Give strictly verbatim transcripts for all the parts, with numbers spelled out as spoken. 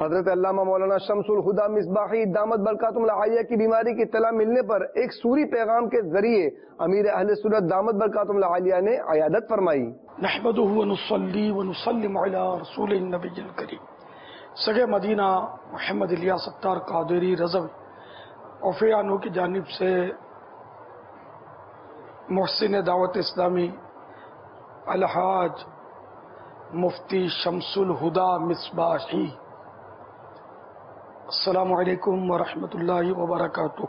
حضرت علامہ مولانا شمس الہدا مصباحی دامت برکاتہم العالیہ کی بیماری کی اطلاع ملنے پر ایک سوری پیغام کے ذریعے امیر اہل سنت دامت برکاتہم العالیہ نے عیادت فرمائی۔ نحمدہ ونصلی ونسلم علی رسول النبی الکریم۔ سگے مدینہ محمد الیاس ستار قادری رضوی اوفیانو کی جانب سے محسن دعوت اسلامی الحاج مفتی شمس الہدا مصباحی، السلام علیکم ورحمۃ اللہ وبرکاتہ۔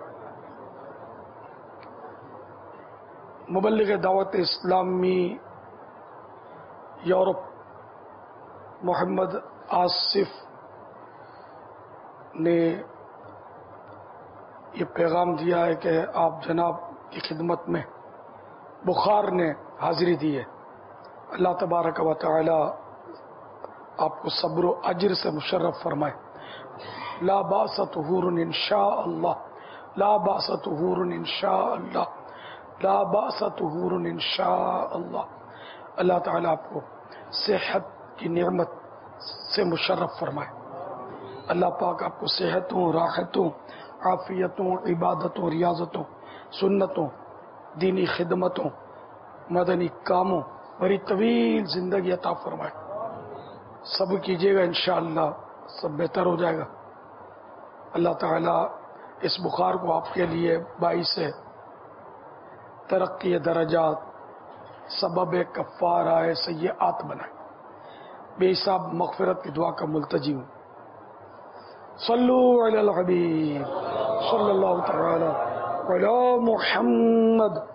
مبلغ دعوت اسلامی یورپ محمد آصف نے یہ پیغام دیا ہے کہ آپ جناب کی خدمت میں بخار نے حاضری دی ہے۔ اللہ تبارک و تعالی آپ کو صبر و اجر سے مشرف فرمائے۔ لا باس طہور انشاء اللہ، لا باس طہور انشاء اللہ، لا باس طہور انشاء اللہ۔ اللہ تعالیٰ آپ کو صحت کی نعمت سے مشرف فرمائے۔ اللہ پاک آپ کو صحتوں، راحتوں، عافیتوں، عبادتوں، ریاضتوں، سنتوں، دینی خدمتوں، مدنی کاموں، بڑی طویل زندگی عطا فرمائے۔ سب کیجیے گا انشاءاللہ سب بہتر ہو جائے گا۔ اللہ تعالیٰ اس بخار کو آپ کے لیے باعث ترقی درجات، سبب کفارہ سیئات بنائے۔ بے حساب مغفرت کی دعا کا ملتجی ہوں۔ صلو علی الحبیب صلی اللہ تعالی علی محمد